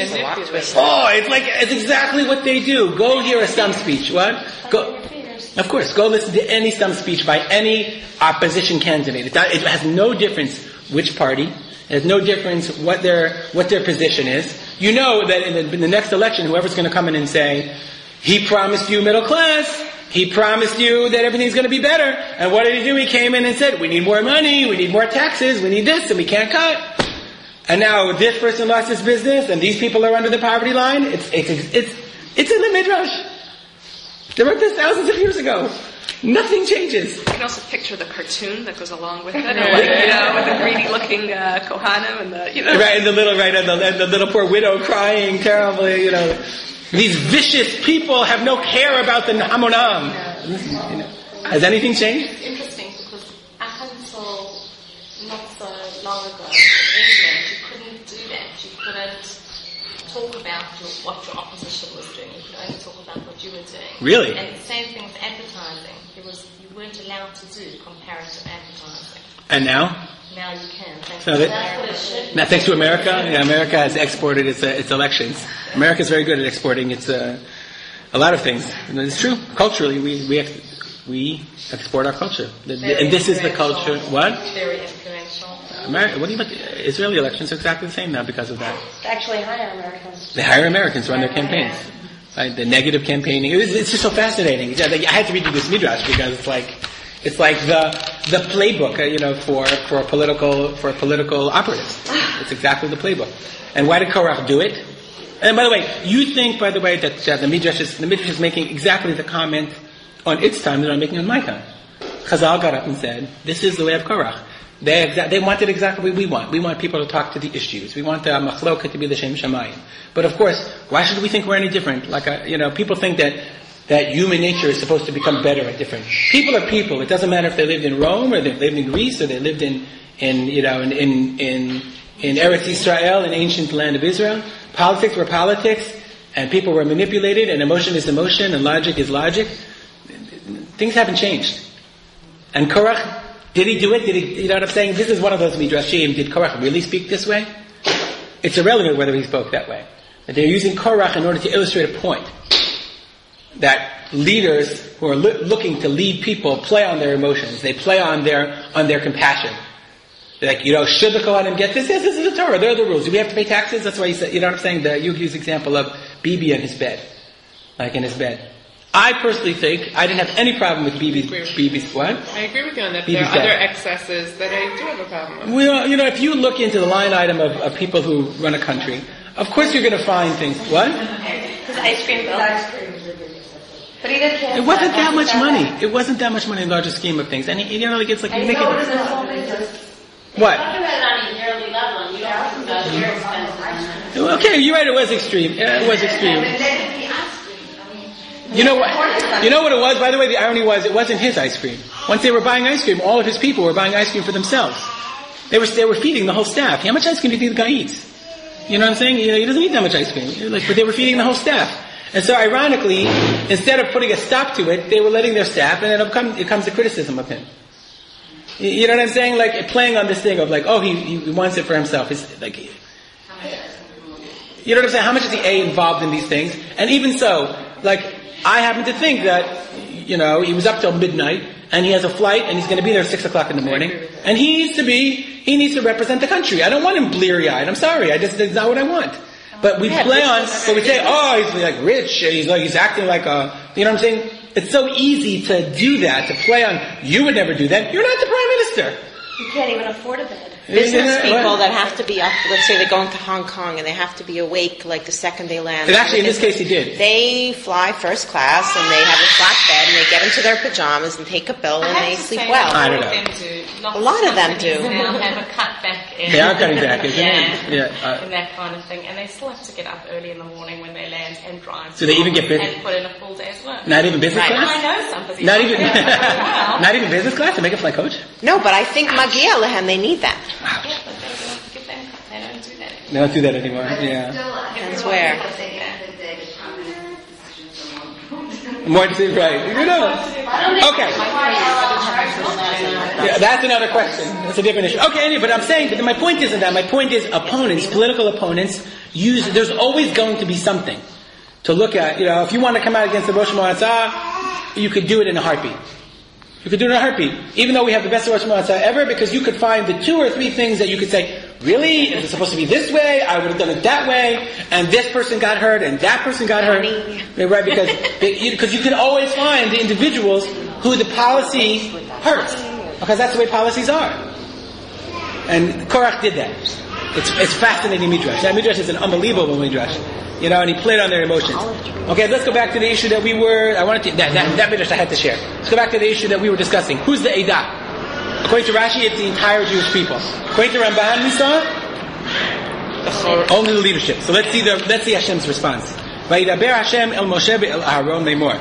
it's exactly what they do. Go hear a stump speech. What? Go. Of course, go listen to any stump speech by any opposition candidate. It has no difference which party. It has no difference what their position is. You know that in the next election, whoever's going to come in and say, he promised you middle class, he promised you that everything's going to be better, and what did he do? He came in and said, we need more money, we need more taxes, we need this, and we can't cut. And now this person lost his business, and these people are under the poverty line. It's in the midrash. They wrote this thousands of years ago. Nothing changes. You can also picture the cartoon that goes along with it, with the greedy-looking Kohanim and the. Right, and the little poor widow crying terribly. These vicious people have no care about the Hamonam. Has anything changed? It's interesting because up until not so long ago in England, you couldn't do that. You couldn't talk about what your opposition was doing. You could only talk about what you were doing. Really? And the same thing with advertising. You weren't allowed to do comparative advertising. And now? Now you can. Thanks to America. Yeah, America has exported its elections. America is very good at exporting its a lot of things. And it's true. Culturally, we export our culture. And this is the culture. What? Very influential. What do you think? Israeli elections are exactly the same now because of that. Actually hire Americans. They hire Americans to run their campaigns. Right? The negative campaigning. It's just so fascinating. I had to read you this midrash because it's like the playbook, for political operatives. It's exactly the playbook. And why did Korach do it? And by the way, you think, that the midrash is making exactly the comment on its time that I'm making on my time. Chazal got up and said, "This is the way of Korach." They wanted exactly what we want. We want people to talk to the issues. We want the machloket to be the Shem Shamayim. But of course, why should we think we're any different? People think that human nature is supposed to become better at different. People are people. It doesn't matter if they lived in Rome or they lived in Greece or they lived in Eretz Israel, an ancient land of Israel. Politics were politics, and people were manipulated, and emotion is emotion, and logic is logic. Things haven't changed. And Korach, did he do it? You know what I'm saying? This is one of those midrashim. Did Korach really speak this way? It's irrelevant whether he spoke that way. But they're using Korach in order to illustrate a point. That leaders who are looking to lead people play on their emotions. They play on their compassion. Like, should the Kohanim get this? Yes, this is the Torah. There are the rules. Do we have to pay taxes? That's why you said, what I'm saying? The Yugi's example of Bibi in his bed. Like in his bed. I personally think I didn't have any problem with Bibi's what? I agree with you on that. Bibi's there are other bed. excesses that I do have a problem with. Well, if you look into the line item of people who run a country, of course you're going to find things. What? His ice cream bill. But he didn't care. It wasn't that much money. It wasn't that much money in the larger scheme of things. And it's like you make it. What? Talking about it on a yearly level, and you don't talk about your expenses. Okay, you're right. It was extreme. It was extreme. You know what? You know what it was? By the way, the irony was it wasn't his ice cream. Once they were buying ice cream, all of his people were buying ice cream for themselves. They were feeding the whole staff. How much ice cream do you think the guy eats? You know what I'm saying? He doesn't eat that much ice cream. But they were feeding the whole staff. And so, ironically, instead of putting a stop to it, they were letting their staff, and then it comes the criticism of him. You know what I'm saying? Like playing on this thing of he wants it for himself. It's like, you know what I'm saying? How much is the A involved in these things? And even so, I happen to think that, he was up till midnight, and he has a flight, and he's going to be there at 6 o'clock in the morning, and he needs to represent the country. I don't want him bleary-eyed. I'm sorry. That's not what I want. But we say, he's like rich, he's acting like you know what I'm saying? It's so easy to do that, to play on, you would never do that. You're not the prime minister. You can't even afford a bed. Business people that have to be up, let's say they're going to Hong Kong and they have to be awake like the second they land. And actually, in this case, he did. They fly first class and they have a flat bed and they get into their pajamas and take a pill and they sleep well. I don't know. A lot of them do. Now have a cutback in. They are cutting back, isn't it? In that kind of thing. And they still have to get up early in the morning when they land and drive. Do they even get business? And put in a full day's work. Not even business class? I know some business Not even, class. not even business class to make a flight coach? No, but I think Magia Lehem, they need that. Yeah, but they don't do that. They don't do that anymore. Yeah. Depends where. More to say, right. Okay. Yeah, that's another question. That's a different issue. Okay, but I'm saying, but my point isn't that. My point is opponents, political opponents, there's always going to be something to look at. If you want to come out against the Rosh Hashanah, you could do it in a heartbeat. You could do it in a heartbeat. Even though we have the best Rosh Hashanah ever, because you could find the 2 or 3 things that you could say, really? Is it supposed to be this way? I would have done it that way. And this person got hurt, and that person got hurt. Right? Because you can always find the individuals who the policy hurts. Because that's the way policies are. And Korach did that. It's fascinating midrash. That midrash is an unbelievable midrash. And he played on their emotions. Okay, let's go back to the issue that that midrash I had to share. Let's go back to the issue that we were discussing. Who's the Eidah? According to Rashi, it's the entire Jewish people. According to Ramban, we saw only the leadership. So let's see Hashem's response. Vayidaber Hashem el Moshe el Aharon lemor.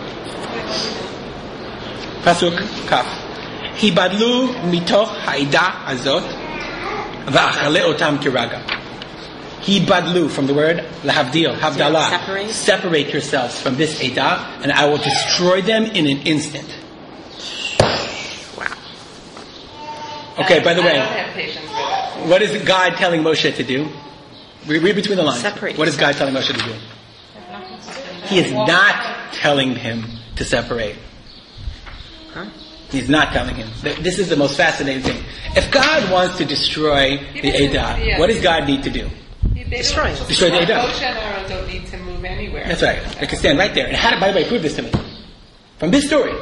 Pasuk Kaf. Hibadlu mitoch ha'ida azot va'achale otam kiraga. Hibadlu, from the word lahavdil, havdalah. Separate yourselves from this Eidah, and I will destroy them in an instant. Okay, by the way, I don't have patience for that. what is God telling Moshe to do? Read between the lines. Separate. What is God telling Moshe to do? He is not telling him to separate. Huh? He's not telling him. This is the most fascinating thing. If God wants to destroy the Eidah, what does God need to do? Destroy the Eidah. Moshe and Aaron don't need to move anywhere. That's right. They can stand right there. And by the way, prove this to me. From this story.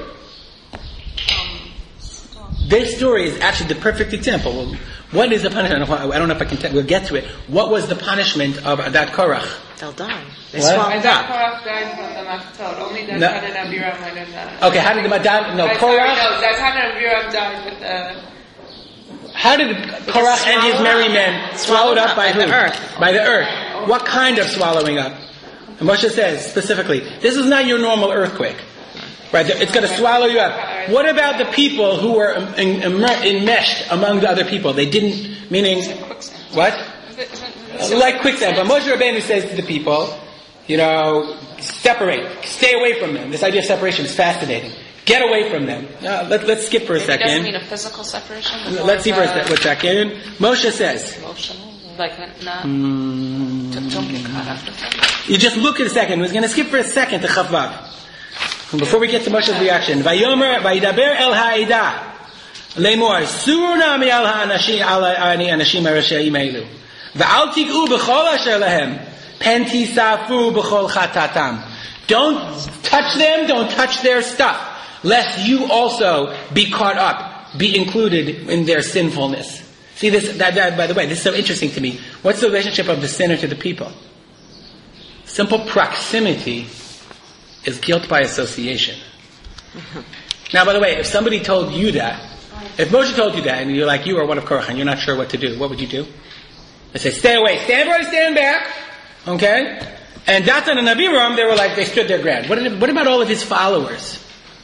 This story is actually the perfect example. What is the punishment? I don't know if I can we'll get to it. What was the punishment of Adat Korach? They'll die. They What? swallowed Adat up. Korach died from the Machzot. Only No. Dathan and Abiram went in the... Okay, how did the Madan... No, Korach... Dathan and Abiram died with the... How did Korach and his merry men swallowed up by who? the earth. By the earth. What kind of swallowing up? And Moshe says specifically, this is not your normal earthquake. Right? It's going to swallow you up. What about the people who were enmeshed among the other people? They didn't, meaning, what? Like quicksand. But Moshe Rabbeinu says to the people, separate. Stay away from them. This idea of separation is fascinating. Get away from them. Let's skip for a second. It doesn't mean a physical separation. Let's see for a second. Moshe says, Emotional, like not don't get caught up with it. you just look at a second. We're going to skip for a second to Chavav. Before we get to Moshe's reaction, Vayomer Vayidaber El Ha'ida Lemor Surna Mi Al Ha'anashim Ani Anashim Arashaim Elu Va'al Tig'u B'chol Asher Lahem Pen Tisafu B'chol Chatatam. Don't touch them, don't touch their stuff, lest you also be caught up, be included in their sinfulness. See this, that, by the way, this is so interesting to me. What's the relationship of the sinner to the people? Simple proximity is guilt by association. Now, by the way, if somebody told you that, if Moshe told you that, and you're like, you are one of Korach, and you're not sure what to do, what would you do? They say, stay away, stand right, stand back, okay? And Datan and Abiram, they were like, they stood their ground. What about all of his followers?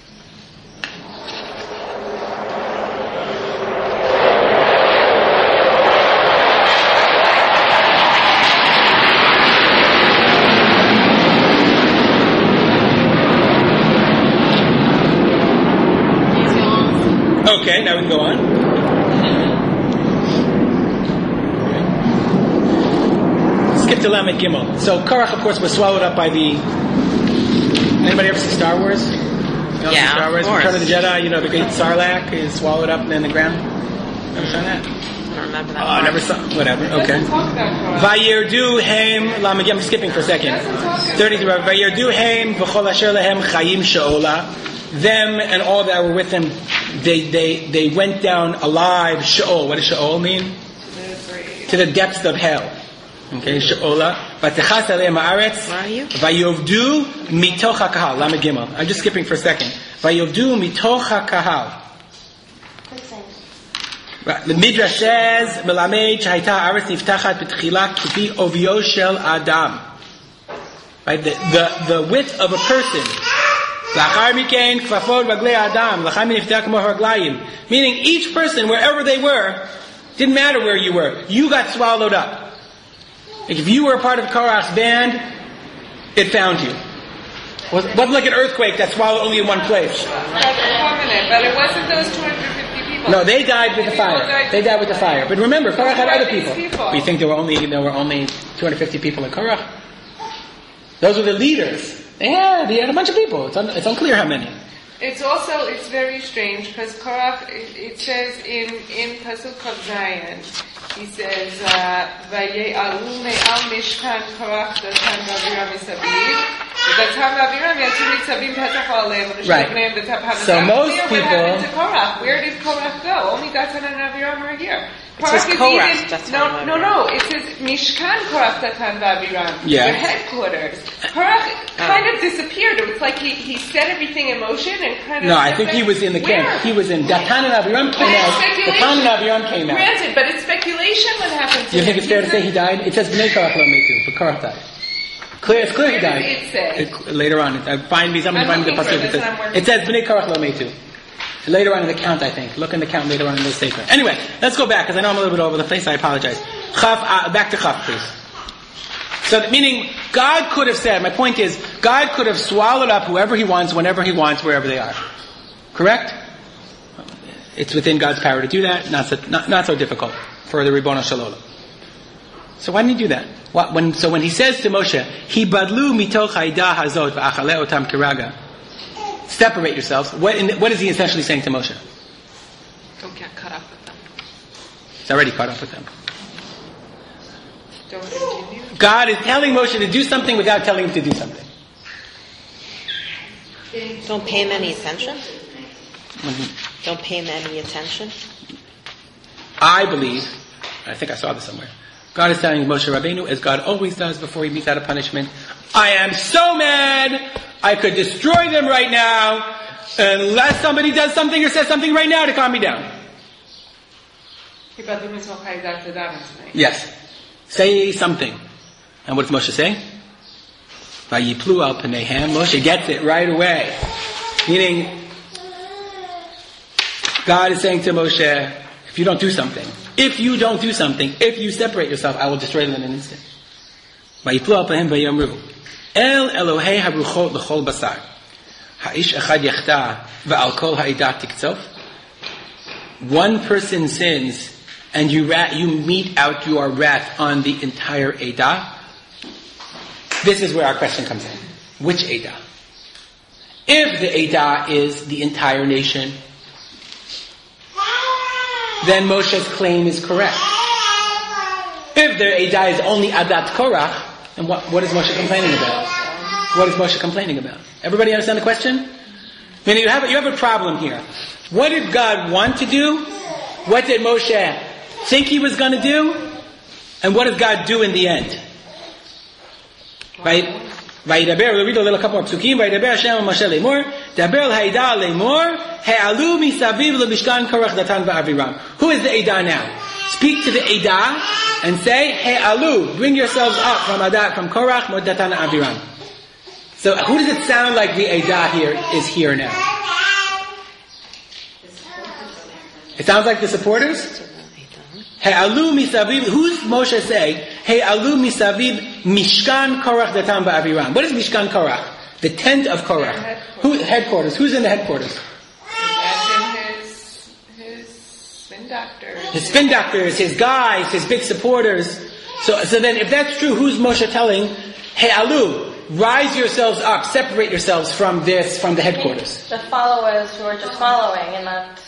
Okay, now we can go on. Skip to Lamed Gimel. So Korach, of course, was swallowed up by the... Anybody ever see Star Wars? Yeah, Star Wars, of course. Return of the Jedi, the great Sarlacc is swallowed up in the ground. Never saw that? I don't remember that. Oh, I never saw... Whatever, okay. Vayirdu Haim... Lamed Gimel, I'm skipping for a second. 33. Vayirdu Haim V'chol Asher Lehem Chayim She'ola. Them and all that were with them, they went down alive. Sheol. What does Sheol mean? To the depths of hell. Okay, Sheola. Vatechas aleim haaretz. Where are you? Vayovdu mitoch hakahal. Lamed Gimel. I'm just skipping for a second. Vayovdu mitoch hakahal. The Midrash says, "Melamed shehayta haaretz niftachat b'tchila kipi ovio shel adam." Right, the width of a person. Meaning each person, wherever they were, didn't matter where you were, you got swallowed up. Like if you were a part of Korach's band, it found you. It wasn't like an earthquake that swallowed only in one place. Permanent, but it wasn't those 250 people. No, they died with the fire. They died with the fire. But remember, Korach had other people. But you think there were only 250 people in Korach? Those were the leaders. They had a bunch of people. It's unclear how many. It's very strange because Korach, it says in Pasuk Chav Zayin, he says, "Vaye'alu me'al mishkan Korach Datan v'Aviram misaviv, Datan v'Aviram yatzu nitzavim petach aleim v'neshuvneim v'taphanasam." So most people. What happened to Korach? Where did Korach go? Only Datan and Aviram are here. It says Korach, Datan and Aviram. No. It says Mishkan Korach Datan v'Aviram. Yeah. The headquarters. Korach kind of disappeared. It was like he set everything in motion and kind of. No, I think he was in the camp. Where? He was in Datan and Aviram came out. Datan and Aviram came out. Granted, but it's speculation what happened to Do you think it's fair to say he died? It says Bnei Korach lo metu, but Korach died. It's clear he died. It say? Later on, somebody find me the pasuk. It says Bnei Korach lo metu. Later on in the count, I think. Look in the count later on in the statement. Anyway, let's go back because I know I'm a little bit over the place. I apologize. Back to Chaf, please. So, meaning, God could have said, my point is, God could have swallowed up whoever He wants, whenever He wants, wherever they are. Correct? It's within God's power to do that. Not so difficult for the Ribbono Shel Olam. So why didn't He do that? When He says to Moshe, "Hibadlu mitoch ha'ida hazot v'achale otam kiraga," separate yourselves. What is He essentially saying to Moshe? Don't get caught up with them. It's already caught up with them. Don't continue. God is telling Moshe to do something without telling him to do something. Don't pay him any attention? Mm-hmm. Don't pay him any attention? I believe, I think I saw this somewhere, God is telling Moshe Rabbeinu, as God always does before He meets out a punishment, I am so mad, I could destroy them right now, unless somebody does something or says something right now to calm me down. Yes. Say something. And what does Moshe say? Vayiplu al panehem. Moshe gets it right away. Meaning, God is saying to Moshe, if you don't do something, if you separate yourself, I will destroy them in an instant. Vayiplu al panehem vayamru. El Elohei haruchot l'chol basar. Ha'ish echad yachta va'al kol ha'idat tiktzof. One person sins, and you mete out your wrath on the entire Eidah. This is where our question comes in. Which Eidah? If the Eidah is the entire nation, then Moshe's claim is correct. If the Eidah is only Adat Korach, then what is Moshe complaining about? What is Moshe complaining about? Everybody understand the question? Meaning you have a problem here. What did God want to do? What did Moshe think he was going to do? And what does God do in the end? Right? Vayidaber, we'll read a couple more psukim. Vayidaber Hashem Moshe lemor, daber l'Eidah lemor, he'alu misaviv le'mishkan korach datan va'aviram. Who is the Eidah now? Speak to the Eidah and say, he'alu, bring yourselves up from Adat, from Korach, Datan, Aviram. So who does it sound like the Eidah here is here now? It sounds like the supporters? He'alu misaviv, who's Moshe saying? He'alu misaviv mishkan Korach datan ba'aviram. What is Mishkan Korach? The tent of Korach. Headquarters. Who's in the headquarters? His spin doctors. His spin doctors, his guys, his big supporters. So then if that's true, who's Moshe telling? He'alu, rise yourselves up, separate yourselves from the headquarters. The followers who are just following and not...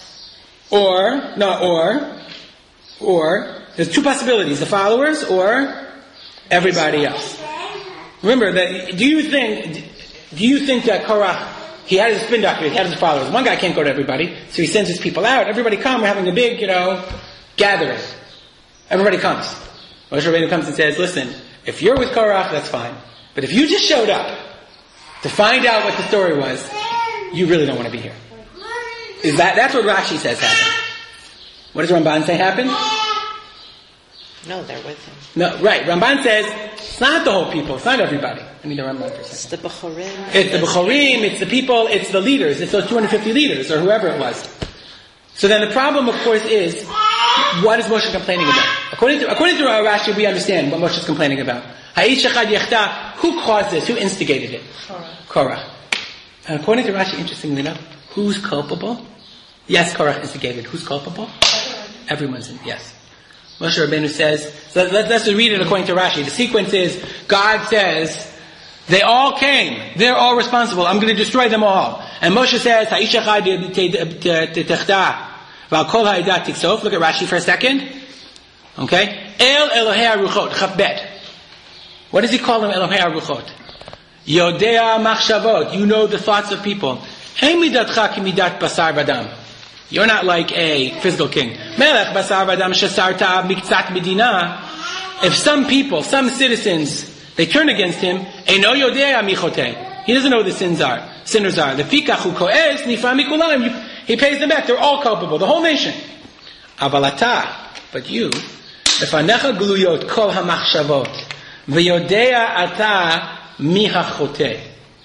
Or, there's two possibilities, the followers or everybody else. Remember, do you think that Korach, he had his spin doctor, he had his followers. One guy can't go to everybody, so he sends his people out. Everybody come, we're having a big, gathering. Everybody comes. Moshe Rabbeinu comes and says, listen, if you're with Korach, that's fine. But if you just showed up to find out what the story was, you really don't want to be here. That's what Rashi says happened. What does Ramban say happened? No, they're with him. No, right. Ramban says, it's not the whole people, it's not everybody. I need the Ramban for a second. It's the Bechorim. It's the Bechorim, it's the people, it's the leaders, it's those 250 leaders, or whoever it was. So then the problem, of course, is, what is Moshe complaining about? According to Rashi, we understand what Moshe is complaining about. Ha'ish echad yechta, who caused this? Who instigated it? Korah. And according to Rashi, interestingly enough, who's culpable? Yes, Korah instigated. Who's culpable? Everyone's in. Yes. Moshe Rabbeinu says, so let's just read it according to Rashi. The sequence is, God says, they all came. They're all responsible. I'm going to destroy them all. And Moshe says, Ha'ish echad techta, v'al kol ha'edah tiksof. Look at Rashi for a second. Okay? El Elohei HaRuchot, Chabet. What does he call them, Elohei HaRuchot? Yodea machshavot. You know the thoughts of people. Hey midatcha ki midat basar v'adam. You're not like a physical king. Melech basar v'adam shesarta miktzat medina. If some people, some citizens, they turn against him, eino yodea michote. He doesn't know who the sinners are. The fikach hu ko'ez nifra mikulam. He pays them back. They're all culpable. The whole nation. Avalata. But you, lefanecha gluyot kol hamachshavot. V'yodea ata mihachote.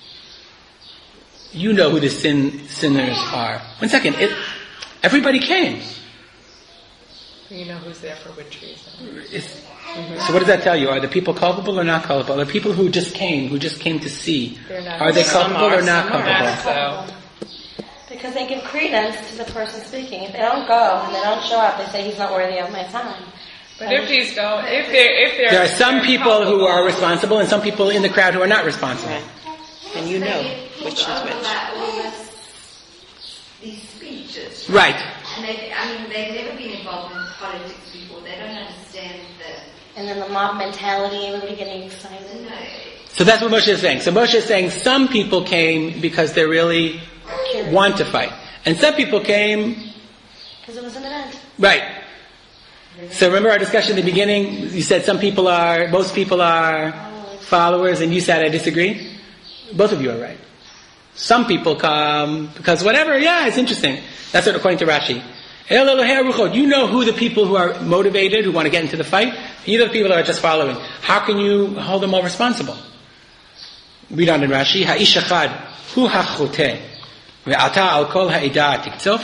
You know who the sinners are. 1 second. Everybody came. You know who's there for which reason. So what does that tell you? Are the people culpable or not culpable? Are the people who just came to see, are they culpable or not culpable? Because they give credence to the person speaking. If they don't go and they don't show up, they say he's not worthy of my time. But if there are some people who are responsible and some people in the crowd who are not responsible. Right. And you know which is which. These speeches. Right. And they've never been involved in politics before. They don't understand And then the mob mentality, everybody getting excited. So that's what Moshe is saying. So Moshe is saying some people came because they really want to fight. And some people came because it was an event. Right. So remember our discussion in the beginning? You said most people are followers, and you said I disagree? Both of you are right. Some people come because whatever, it's interesting. That's what according to Rashi. El Elohei HaRuchot. You know who the people who are motivated, who want to get into the fight? These are the people that are just following. How can you hold them all responsible? Read on in Rashi. Ha'ish echad hu hachote ve'ata al kol ha'edah tiktsof.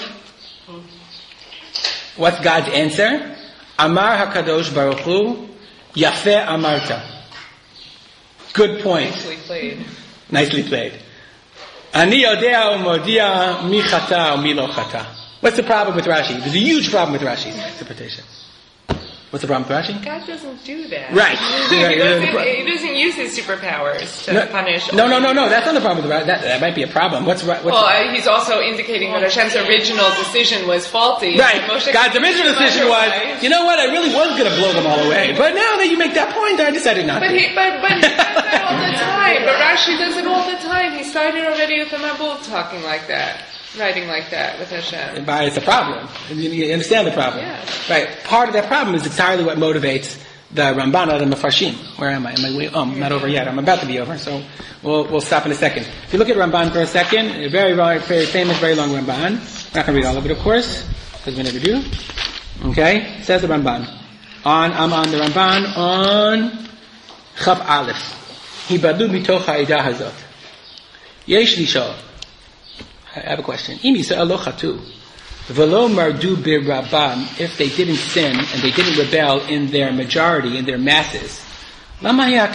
What's God's answer? Amar HaKadosh Baruch Hu, Yafeh Amarta. Good point. Nicely played. Ani yodea u'modia mi chata u'mi lo chata. What's the problem with Rashi? There's a huge problem with Rashi's interpretation. What's the problem with Rashi? God doesn't do that. Right. He doesn't use his superpowers to punish. No. That's not the problem with Rashi. That might be a problem. He's also indicating that Hashem's original decision was faulty. Right. Moshe God's original decision was, you know what? I really was going to blow them all away, but now that you make that point, I decided not to. But he does that all the time. But Rashi does it all the time. He started already with the Mabul talking like that. Writing like that with Hashem. But it's a problem. You understand the problem. Yeah. Right. Part of that problem is entirely what motivates the Ramban and the Mefarshim. Where am I? I'm not over yet. I'm about to be over, so we'll stop in a second. If you look at Ramban for a second, a very famous, very long Ramban. I'm not going to read all of it, of course, because we never do. Okay? It says the Ramban. I'm on the Ramban on Chav Aleph. Hibadu mitoch ha'edah hazot. Yesh lishol. I have a question. If they didn't sin and they didn't rebel in their majority, in their masses, so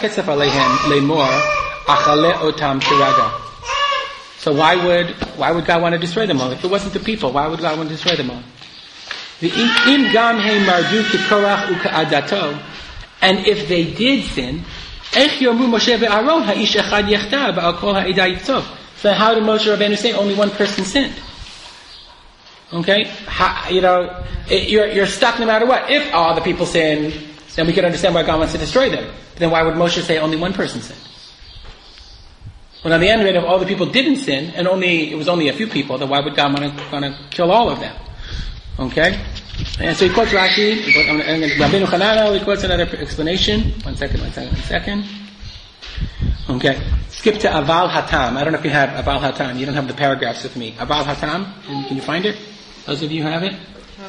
why would God want to destroy them all? If it wasn't the people, why would God want to destroy them all? And if they did sin, so how did Moshe Rabbeinu say only one person sinned? Okay? You're stuck no matter what. If all the people sin, then we can understand why God wants to destroy them. But then why would Moshe say only one person sinned? Well, on the end of it, if all the people didn't sin, and it was only a few people, then why would God want to kill all of them? Okay? And so he quotes Rashi, Rabbeinu Hananel, he quotes another explanation. One second. Okay. Skip to Aval Hatam. I don't know if you have Aval Hatam. You don't have the paragraphs with me. Aval Hatam. Can you find it? Those of you who have it?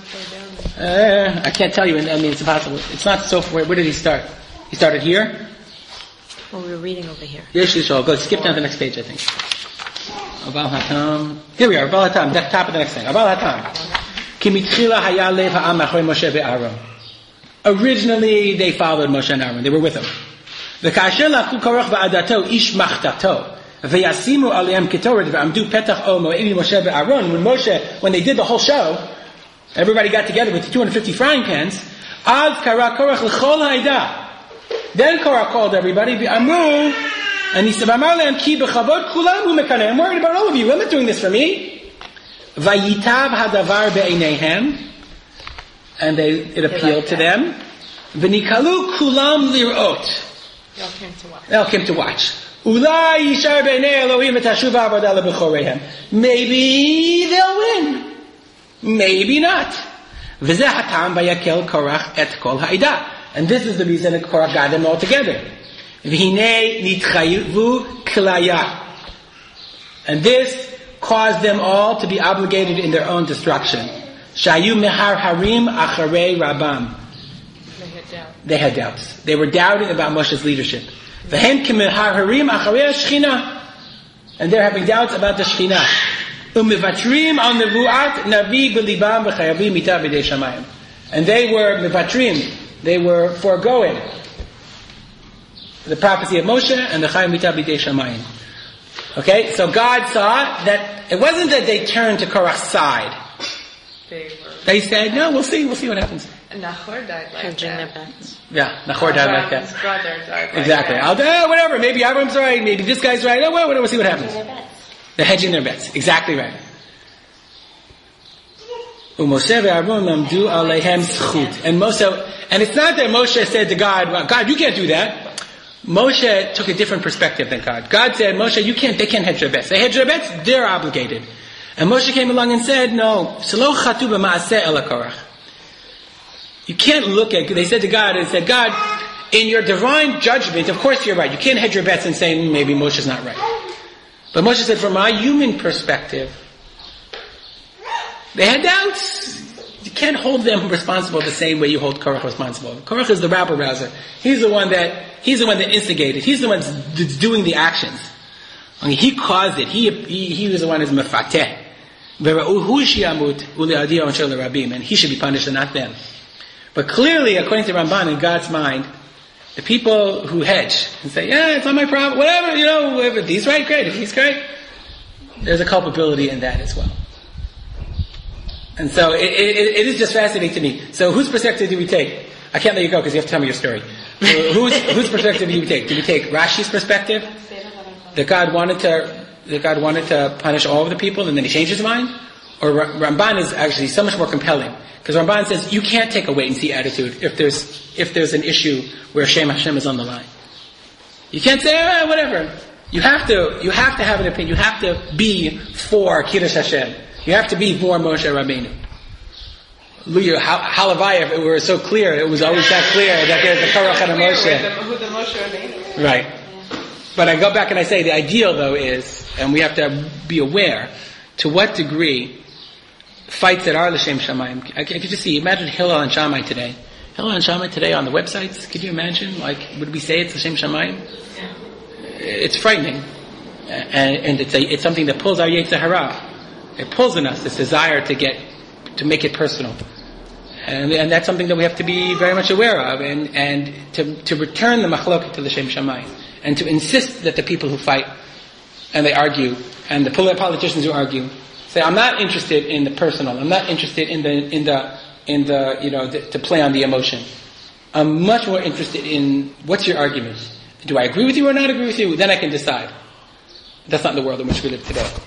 I can't tell you. I mean, it's impossible. It's not so. Where did he start? He started here? Well, we were reading over here. Yes, go. Skip down to the next page, I think. Aval Hatam. Here we are. Aval Hatam. Top of the next thing. Aval Hatam. Kimitchila haya lev ha'am machoi Moshe ve'Aaron. Originally, they followed Moshe and Aaron. They were with him. וכאשר לקחו קורח ועדתו איש מחתתו וישימו עליהם קטורת ועמדו פתח אומו עם משה ואהרון, when they did the whole show, everybody got together with the 250 frying pans, אז קרא קורח לכל העדה. Then Korach called everybody ואמרו, and he said, אמר להם כי בכבוד כולם הוא מקנא, I'm worried about all of you, I'm not doing this for me. ויטב הדבר בעיניהם, and it appealed to them. וניקלו כולם לראות. They all came to watch. Maybe they'll win. Maybe not. And this is the reason that Korach got them all together. And this caused them all to be obligated in their own destruction. They had doubts. They were doubting about Moshe's leadership. And they're having doubts about the Shekhinah. And they were mevatrim. They were foregoing the prophecy of Moshe and the Chayim Mita B'dei Shamayim. Okay, so God saw that it wasn't that they turned to Korach's side. They said, no, we'll see what happens. Nahor died like that. Yeah, Nahor died like that. His brother died like exactly. that. Whatever. Maybe Avram's right. Maybe this guy's right. We'll see what happens. They're hedging their bets. Exactly right. And Moshe, and it's not that Moshe said to God, well, God, you can't do that. Moshe took a different perspective than God. God said, Moshe, they can't hedge their bets. They hedge their bets, they're obligated. And Moshe came along and said, no, you can't look at, they said to God, God, in your divine judgment, of course you're right. You can't hedge your bets and say, maybe Moshe's not right. But Moshe said, from my human perspective, they had doubts. You can't hold them responsible the same way you hold Korach responsible. Korach is the rabble-rouser. He's the one that instigated. He's the one that's doing the actions. I mean, he caused it. He was the one who's mefateh. And he should be punished and not them. But clearly, according to Ramban, in God's mind, the people who hedge and say, yeah, it's not my problem, whatever, if he's right, great. If he's great, there's a culpability in that as well. And so it is just fascinating to me. So whose perspective do we take? I can't let you go because you have to tell me your story. Whose perspective do we take? Do we take Rashi's perspective? That God wanted to punish all of the people and then he changed his mind? Or Ramban is actually so much more compelling. Because Ramban says you can't take a wait and see attitude if there's an issue where Shem Hashem is on the line. You can't say, whatever. You have to have an opinion. You have to be for Kiddush Hashem. You have to be for Moshe Rabbeinu. Halavai, if it were so clear, it was always that clear that there's a Korach and a Moshe. Who the Moshe Rabbeinu? Right. But I go back and I say the ideal though is, and we have to be aware, to what degree fights that are l'shem shamayim. I could just see, imagine Hillel and Shammai today. Hillel and Shammai today on the websites, could you imagine? Would we say it's l'shem shamayim? Yeah. It's frightening. And it's something that pulls our Yetzer Hara. It pulls in us this desire to make it personal. And that's something that we have to be very much aware of, and to return the machloket to l'shem shamayim, and to insist that the people who fight and they argue, and the politicians who argue, say, I'm not interested in the personal. I'm not interested in the to play on the emotion. I'm much more interested in what's your argument. Do I agree with you or not agree with you? Then I can decide. That's not the world in which we live today.